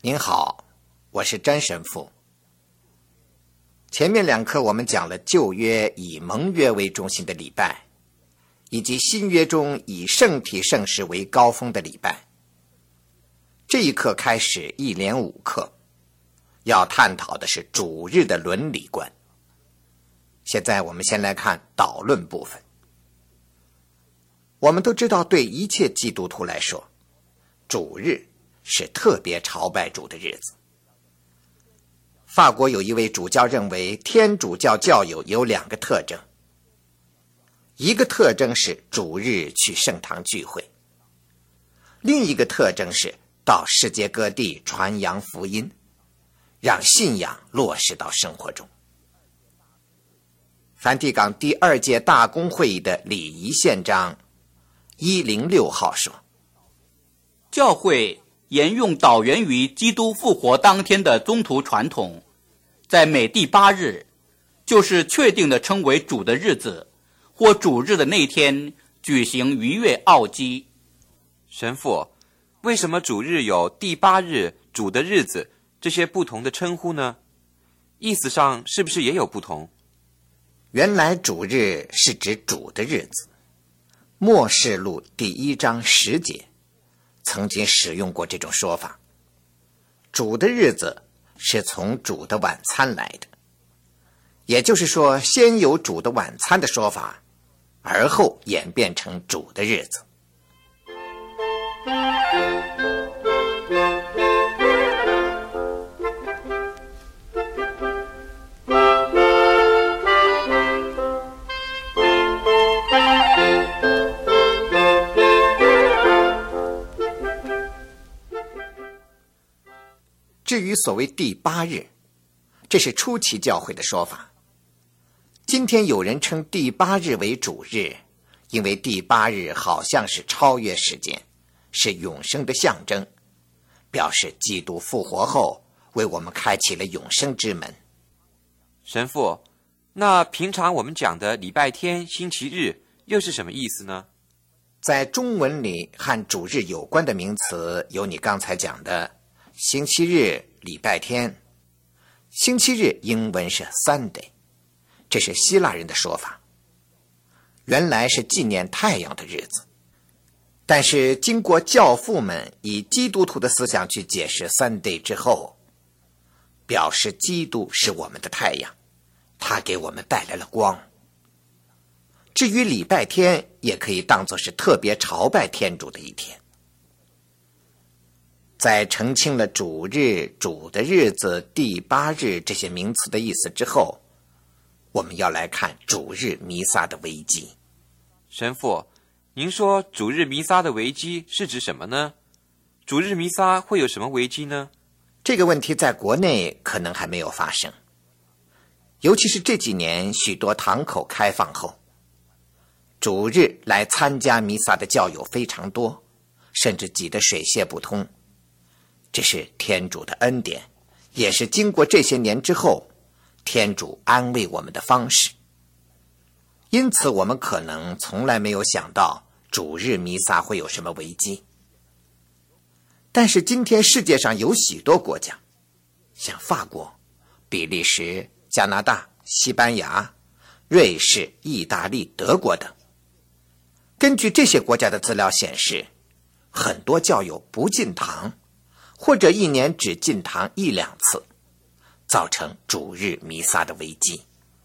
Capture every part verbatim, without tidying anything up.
您好，我是詹神父。前面两课我们讲了旧约以盟约为中心的礼拜，以及新约中以圣体圣事为高峰的礼拜。这一课开始一连五课，要探讨的是主日的伦理观。现在我们先来看导论部分。我们都知道，对一切基督徒来说，主日是特别朝拜主的日子。法国有一位主教认为，天主教教友有两个特征，一个特征是主日去圣堂聚会，另一个特征是到世界各地传扬福音，让信仰落实到生活中。梵蒂冈第二届大公会议的礼仪宪章一零六号说， 教会沿用导源于基督复活当天的宗徒传统，在每第八日，就是确定的称为主的日子或主日的那天，举行逾越奥祭。 神父，为什么主日有第八日、主的日子这些不同的称呼呢？意思上是不是也有不同？ 原来主日是指主的日子，默示录第一章十节曾经使用过这种说法。主的日子是从主的晚餐来的，也就是说，先有主的晚餐的说法，而后演变成主的日子。至于所谓第八日，这是初期教会的说法。今天有人称第八日为主日，因为第八日好像是超越时间，是永生的象征，表示基督复活后为我们开启了永生之门。 神父，那平常我们讲的礼拜天、星期日又是什么意思呢？ 在中文里和主日有关的名词有你刚才讲的星期日、礼拜天。星期日英文是 Sunday， 这是希腊人的说法，原来是纪念太阳的日子。但是经过教父们以基督徒的思想去解释 Sunday 之后，表示基督是我们的太阳，他给我们带来了光。至于礼拜天，也可以当作是特别朝拜天主的一天。在澄清了主日、主的日子、第八日这些名词的意思之后，我们要来看主日弥撒的危机。 神父，您说主日弥撒的危机是指什么呢？主日弥撒会有什么危机呢？ 这个问题在国内可能还没有发生，尤其是这几年许多堂口开放后，主日来参加弥撒的教友非常多，甚至挤得水泄不通。这是天主的恩典，也是经过这些年之后天主安慰我们的方式。因此我们可能从来没有想到主日弥撒会有什么危机。但是今天世界上有许多国家，像法国、比利时、加拿大、西班牙、瑞士、意大利、德国等，根据这些国家的资料显示，很多教友不进堂，或者一年只进堂一两次，造成主日弥撒的危机。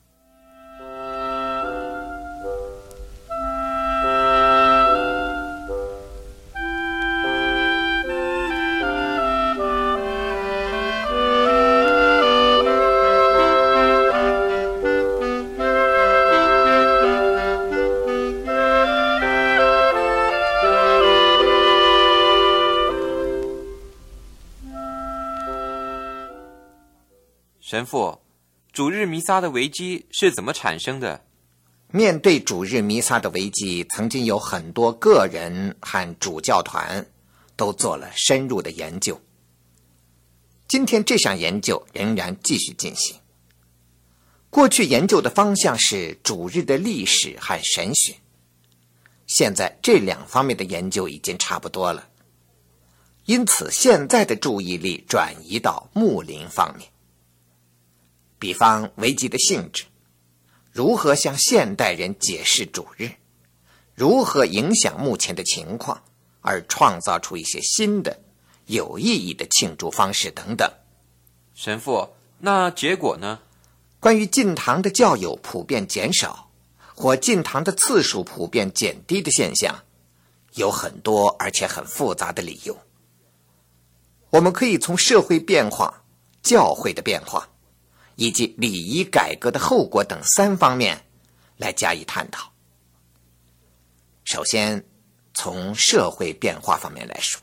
神父，主日弥撒的危机是怎么产生的？ 面对主日弥撒的危机，曾经有很多个人和主教团都做了深入的研究。今天这项研究仍然继续进行。过去研究的方向是主日的历史和神学，现在这两方面的研究已经差不多了。 因此现在的注意力转移到牧灵方面，比方危机的性质，如何向现代人解释主日，如何影响目前的情况，而创造出一些新的有意义的庆祝方式等等。 神父，那结果呢？ 关于进堂的教友普遍减少，或进堂的次数普遍减低的现象，有很多而且很复杂的理由。我们可以从社会变化、教会的变化，以及礼仪改革的后果等三方面来加以探讨。首先，从社会变化方面来说，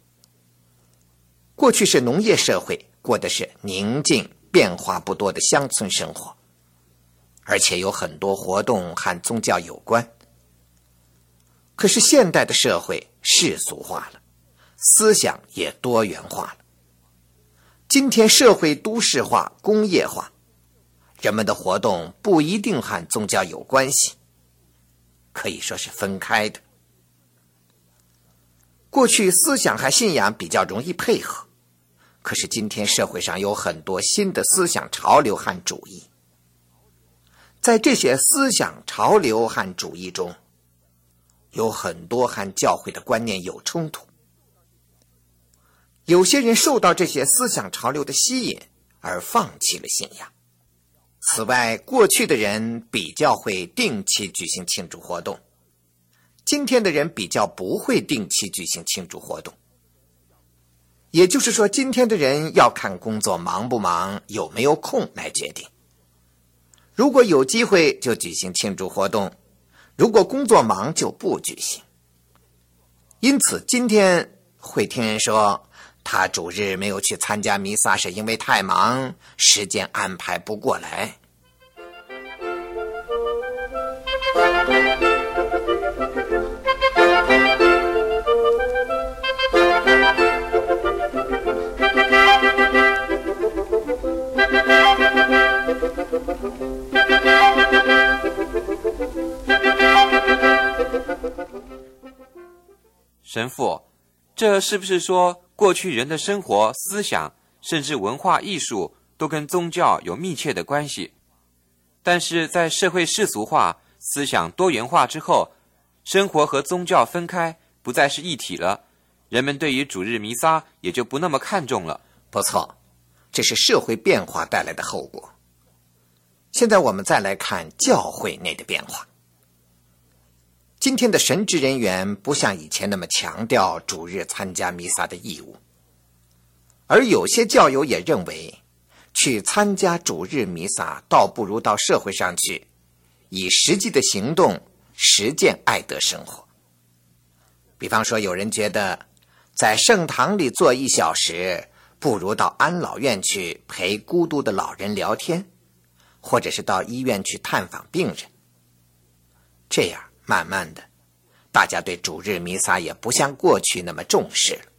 过去是农业社会，过的是宁静、变化不多的乡村生活，而且有很多活动和宗教有关。可是现代的社会世俗化了，思想也多元化了。今天社会都市化、工业化，人们的活动不一定和宗教有关系，可以说是分开的。过去思想和信仰比较容易配合，可是今天社会上有很多新的思想潮流和主义，在这些思想潮流和主义中，有很多和教会的观念有冲突。有些人受到这些思想潮流的吸引而放弃了信仰。此外，过去的人比较会定期举行庆祝活动，今天的人比较不会定期举行庆祝活动。也就是说，今天的人要看工作忙不忙，有没有空来决定。如果有机会就举行庆祝活动，如果工作忙就不举行。因此今天会听人说，他主日没有去参加弥撒是因为太忙，时间安排不过来。 神父，这是不是说过去人的生活、思想，甚至文化艺术都跟宗教有密切的关系？但是在社会世俗化、思想多元化之后，生活和宗教分开，不再是一体了，人们对于主日弥撒也就不那么看重了。 不错，这是社会变化带来的后果。现在我们再来看教会内的变化。今天的神职人员不像以前那么强调主日参加弥撒的义务，而有些教友也认为，去参加主日弥撒倒不如到社会上去，以实际的行动实践爱德生活。比方说，有人觉得在圣堂里坐一小时，不如到安老院去陪孤独的老人聊天，或者是到医院去探访病人。这样慢慢的，大家对主日弥撒也不像过去那么重视了。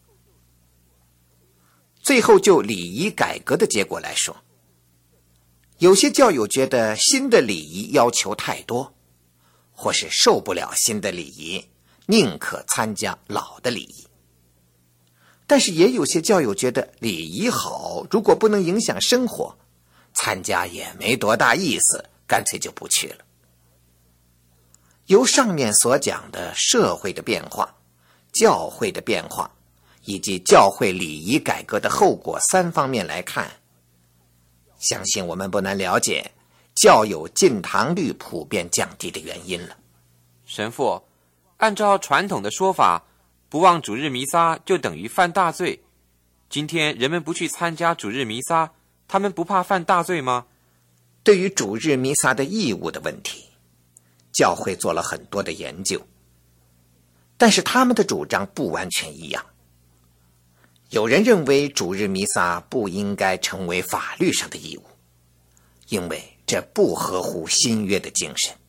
最后就礼仪改革的结果来说，有些教友觉得新的礼仪要求太多，或是受不了新的礼仪，宁可参加老的礼仪。但是也有些教友觉得礼仪好，如果不能影响生活，参加也没多大意思，干脆就不去了。由上面所讲的社会的变化、教会的变化以及教会礼仪改革的后果三方面来看，相信我们不难了解教友进堂率普遍降低的原因了。 神父，按照传统的说法，不望主日弥撒就等于犯大罪。今天人们不去参加主日弥撒，他们不怕犯大罪吗？ 对于主日弥撒的义务的问题，教会做了很多的研究，但是他们的主张不完全一样。有人认为主日弥撒不应该成为法律上的义务，因为这不合乎新约的精神。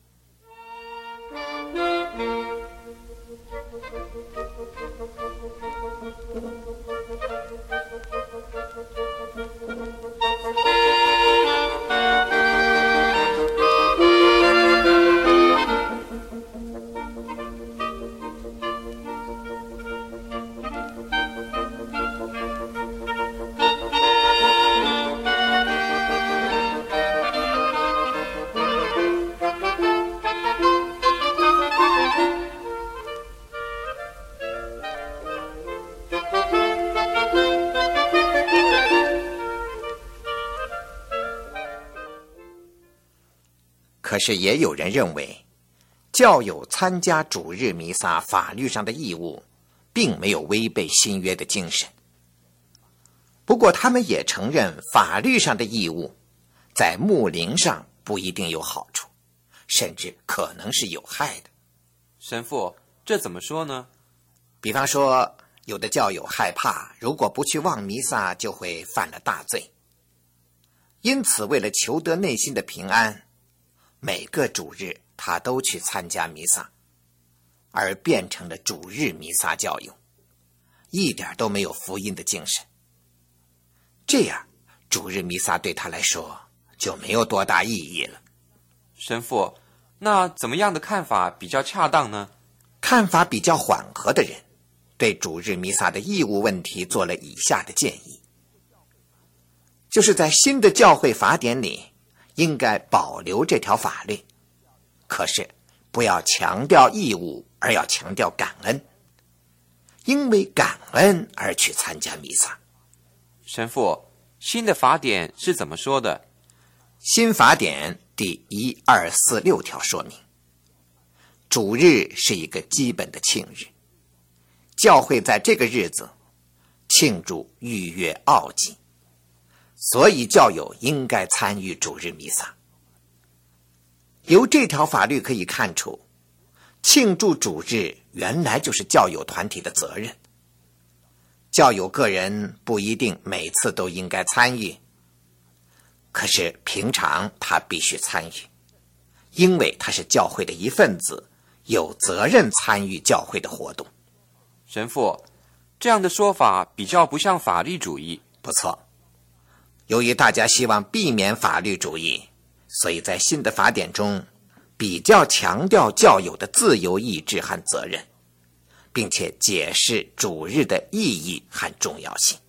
可是也有人认为，教友参加主日弥撒法律上的义务，并没有违背新约的精神。不过他们也承认，法律上的义务在牧灵上不一定有好处，甚至可能是有害的。 神父，这怎么说呢？ 比方说，有的教友害怕，如果不去望弥撒，就会犯了大罪。因此，为了求得内心的平安，每个主日他都去参加弥撒，而变成了主日弥撒教友，一点都没有福音的精神。这样，主日弥撒对他来说就没有多大意义了。 神父，那怎么样的看法比较恰当呢？ 看法比较缓和的人，对主日弥撒的义务问题做了以下的建议，就是在新的教会法典里应该保留这条法律，可是不要强调义务，而要强调感恩，因为感恩而去参加弥撒。 神父，新的法典是怎么说的？ 新法典第一二四六条说明，主日是一个基本的庆日，教会在这个日子庆祝逾越奥祭，所以教友应该参与主日弥撒。由这条法律可以看出，庆祝主日原来就是教友团体的责任。教友个人不一定每次都应该参与，可是平常他必须参与，因为他是教会的一份子，有责任参与教会的活动。 神父，这样的说法比较不像法律主义。 不错，由于大家希望避免法律主义，所以在新的法典中比较强调教友的自由意志和责任，并且解释主日的意义和重要性。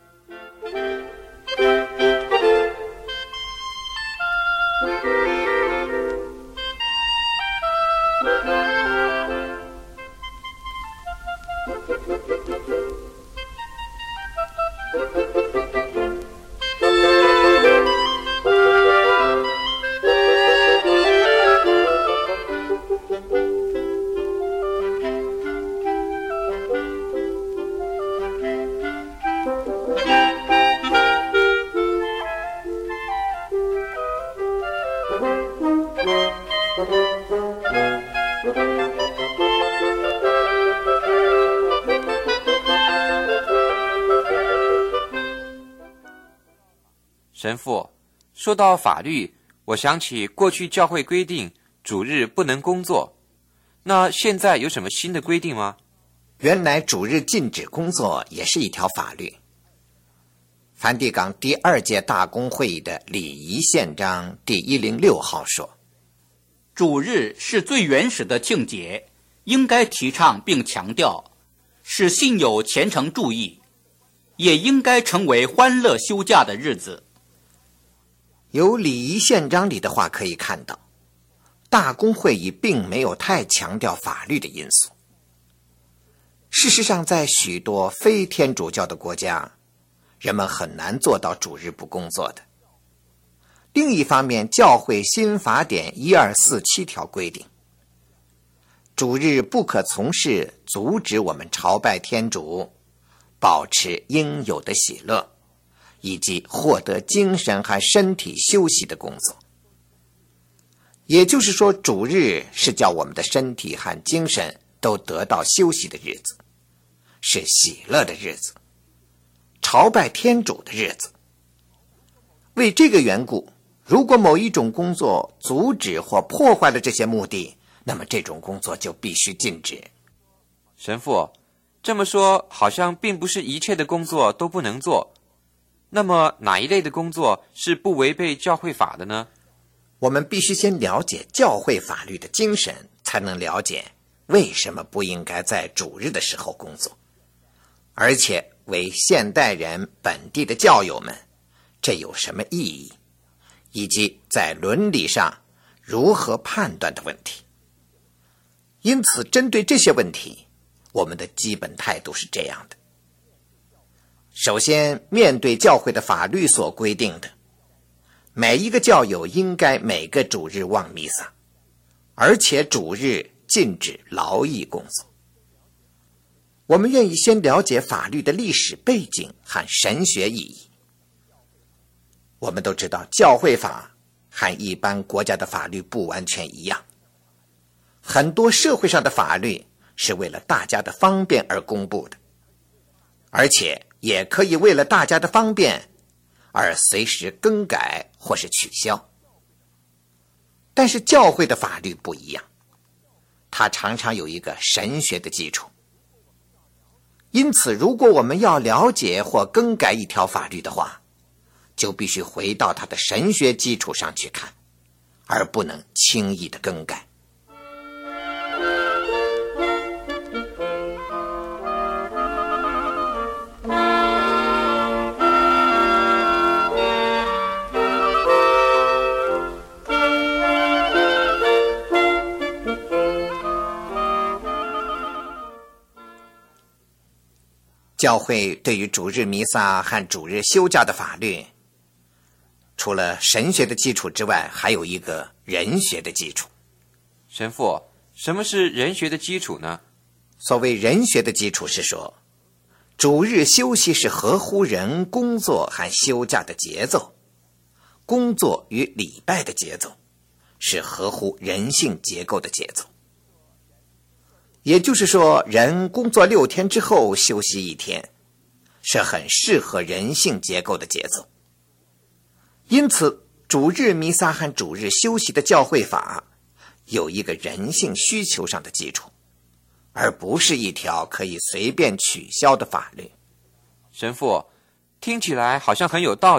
神父，说到法律，我想起过去教会规定主日不能工作，那现在有什么新的规定吗？ 原来主日禁止工作也是一条法律。梵蒂冈第二届大公会议的礼仪宪章第一零六号说， 主日是最原始的庆节，应该提倡并强调，使信友虔诚注意，也应该成为欢乐休假的日子。 由礼仪宪章里的话可以看到，大公会议并没有太强调法律的因素。事实上，在许多非天主教的国家，人们很难做到主日不工作的。另一方面，教会新法典一二四七条规定，主日不可从事阻止我们朝拜天主、保持应有的喜乐，以及获得精神和身体休息的工作。也就是说，主日是叫我们的身体和精神都得到休息的日子，是喜乐的日子，朝拜天主的日子。为这个缘故，如果某一种工作阻止或破坏了这些目的，那么这种工作就必须禁止。 神父，这么说好像并不是一切的工作都不能做。那么哪一类的工作是不违背教会法的呢？ 我们必须先了解教会法律的精神，才能了解为什么不应该在主日的时候工作，而且为现代人本地的教友们，这有什么意义，以及在伦理上如何判断的问题。因此，针对这些问题，我们的基本态度是这样的。首先，面对教会的法律所规定的， 每一个教友应该每个主日望弥撒，而且主日禁止劳役工作。我们愿意先了解法律的历史背景和神学意义。我们都知道，教会法和一般国家的法律不完全一样，很多社会上的法律是为了大家的方便而公布的，而且也可以为了大家的方便而随时更改或是取消。但是教会的法律不一样，它常常有一个神学的基础。因此，如果我们要了解或更改一条法律的话，就必须回到它的神学基础上去看，而不能轻易的更改。教会对于主日弥撒和主日休假的法律，除了神学的基础之外，还有一个人学的基础。 神父，什么是人学的基础呢？ 所谓人学的基础是说，主日休息是合乎人工作和休假的节奏，工作与礼拜的节奏是合乎人性结构的节奏。也就是说，人工作六天之后休息一天，是很适合人性结构的节奏。因此，主日弥撒和主日休息的教会法有一个人性需求上的基础，而不是一条可以随便取消的法律。 神父，听起来好像很有道理。